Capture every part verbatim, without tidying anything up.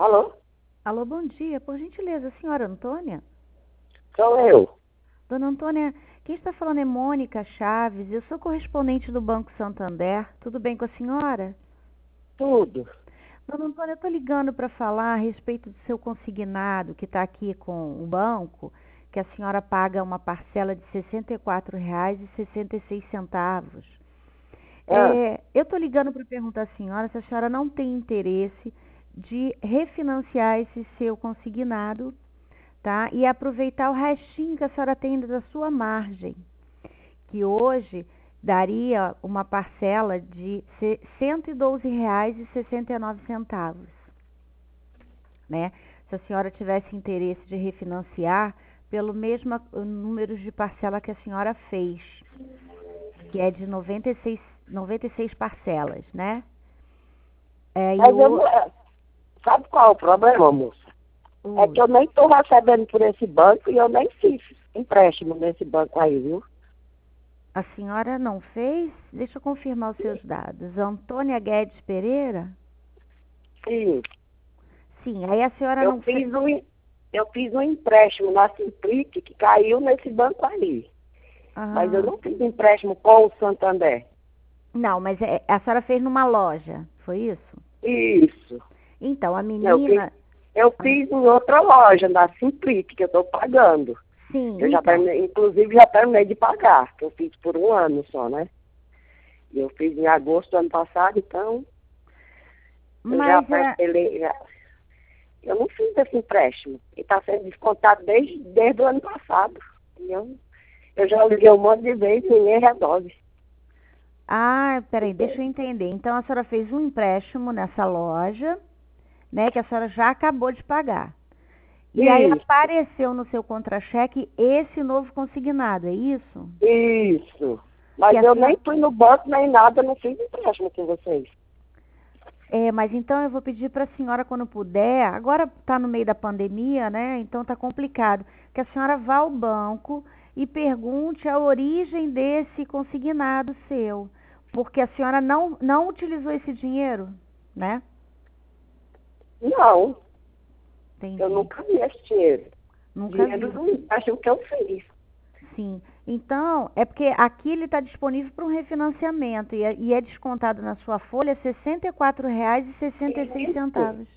Alô? Alô, bom dia. Por gentileza, senhora Antônia? Sou eu. Dona Antônia, quem está falando é Mônica Chaves. Eu sou correspondente do Banco Santander. Tudo bem com a senhora? Tudo. Dona Antônia, eu estou ligando para falar a respeito do seu consignado que está aqui com o banco, que a senhora paga uma parcela de sessenta e quatro reais e sessenta e seis centavos. Ah, É, eu estou ligando para perguntar à senhora se a senhora não tem interesse de refinanciar esse seu consignado, tá? E aproveitar o restinho que a senhora tem da sua margem, que hoje daria uma parcela de cento e doze reais e sessenta e nove centavos, né? Se a senhora tivesse interesse de refinanciar pelo mesmo número de parcela que a senhora fez, que é de noventa e seis, noventa e seis parcelas, né? É, e mas eu o, não... é, Sabe qual é o problema, moça? É o, que eu nem estou recebendo por esse banco e eu nem fiz empréstimo nesse banco aí, viu? a senhora não fez? Deixa eu confirmar os seus dados. Antônia Guedes Pereira? Sim. Sim, aí a senhora Eu não fez. fiz um, em- eu fiz um empréstimo na Simplic que caiu nesse banco aí. Mas eu Ah, não fiz empréstimo com o Santander. não, mas é- a senhora fez numa loja, foi isso? Isso. Então, a Eu fiz, menina. eu fiz em outra loja, na Simplic, que eu estou pagando. Sim, Eu já então. terminei, inclusive já terminei de pagar, que eu fiz por um ano só, né? E eu fiz em agosto do ano passado, então eu já Mas é. parcelei. Já. Eu não fiz esse empréstimo. E está sendo descontado desde, desde o ano passado. E eu, eu já liguei um monte de vezes e ninguém resolve. Ah, peraí, deixa eu entender. Então a senhora fez um empréstimo nessa loja, né, que a senhora já acabou de pagar. E aí Isso, apareceu no seu contra-cheque esse novo consignado, é isso? isso. Que Mas a eu nem senhora. fui no banco nem nada, não fiz empréstimo com vocês. É, mas então eu vou pedir para a senhora, quando puder, agora está no meio da pandemia, né? Então está complicado, que a senhora vá ao banco e pergunte a origem desse consignado seu, porque a senhora não, não utilizou esse dinheiro, né? Não, eu Entendi. nunca vi esse dinheiro. Nunca Dinheiro viu. do empréstimo que eu fiz. Sim. Então, é porque aqui ele está disponível para um refinanciamento e é, e é descontado na sua folha R$ sessenta e quatro reais e sessenta e seis Isso. centavos.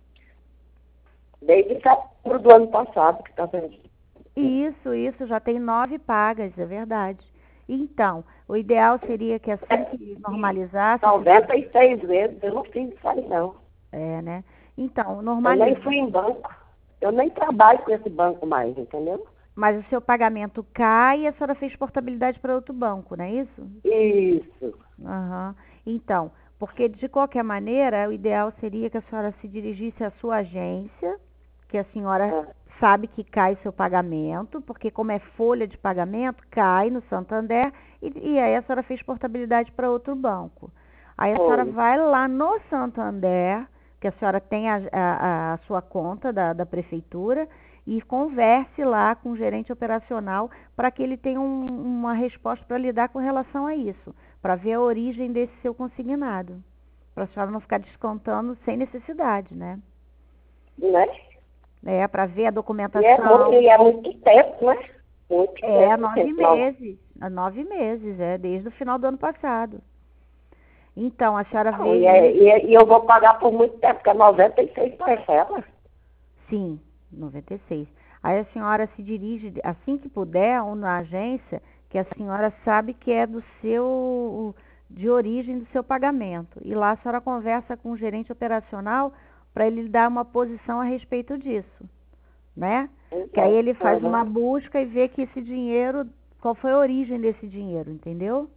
Desde setembro do ano passado que está sendo. Isso, isso, já tem nove pagas, é verdade. Então, o ideal seria que assim que normalizasse esse noventa e seis vezes, eu não fiz isso aí não. é, né? Então, Eu nem normaliza, fui em banco. Eu nem trabalho com esse banco mais, entendeu? mas o seu pagamento cai e a senhora fez portabilidade para outro banco, não é isso? Isso. Aham. Então, porque de qualquer maneira, o ideal seria que a senhora se dirigisse à sua agência, que a senhora Ah, sabe que cai seu pagamento, porque como é folha de pagamento, cai no Santander, e, e aí a senhora fez portabilidade para outro banco. Aí a senhora foi. vai lá no Santander, que a senhora tem a, a, a sua conta da, da prefeitura, e converse lá com o gerente operacional para que ele tenha um, uma resposta para lidar com relação a isso, para ver a origem desse seu consignado, para a senhora não ficar descontando sem necessidade, né? Né? É, para ver a E é, muito, documentação. e é muito tempo, né? Muito É, tempo nove mesmo. Não. meses. Há nove meses, é, desde o final do ano passado. Então, a senhora Não, vê e, é, isso. e, é- e eu vou pagar por muito tempo, porque é noventa e seis parcelas. Sim, noventa e seis. Aí a senhora se dirige, assim que puder, ou na agência, que a senhora sabe que é do seu, de origem do seu pagamento. E lá a senhora conversa com o gerente operacional para ele dar uma posição a respeito disso, né? Que aí Então, ele faz uhum. uma busca e vê que esse dinheiro, qual foi a origem desse dinheiro, entendeu?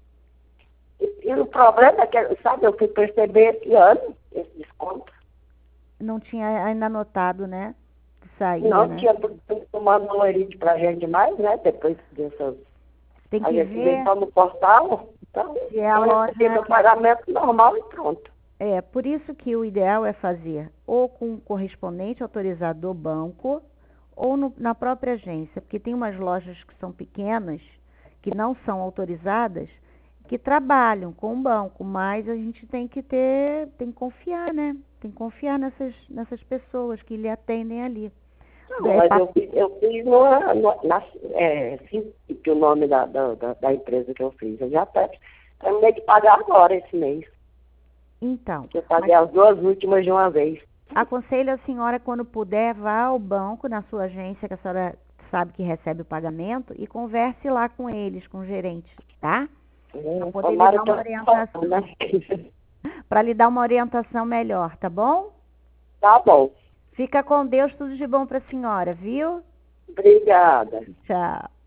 e, e o problema é que, sabe, eu fui perceber esse ano, esse desconto. Não tinha ainda anotado, né? Que saía, Não né? tinha tomado valorite pra gente mais, né? Depois dessas. Tem A que gente vê ver só no portal. Então, se é a eu recebi loja. meu pagamento normal e pronto. É, por isso que o ideal é fazer ou com um correspondente autorizado do banco ou no- na própria agência, porque tem umas lojas que são pequenas, que não são autorizadas, que trabalham com o banco, mas a gente tem que ter, tem que confiar, né? Tem que confiar nessas, nessas pessoas que lhe atendem ali. Não, É, mas pa- eu fiz, eu fiz numa, numa- na, é, sim, que o nome da, da, da, da empresa que eu fiz. Eu já até terminei de pagar agora esse mês. Então, Eu mas paguei as duas últimas de uma vez. aconselho a senhora, quando puder, vá ao banco, na sua agência, que a senhora sabe que recebe o pagamento, e converse lá com eles, com o gerente, tá? Para Hum, poder lhe Tomara dar que uma eu orientação, né? para lhe dar uma orientação melhor, tá bom? Tá bom. Fica com Deus, tudo de bom para a senhora, viu? Obrigada. Tchau.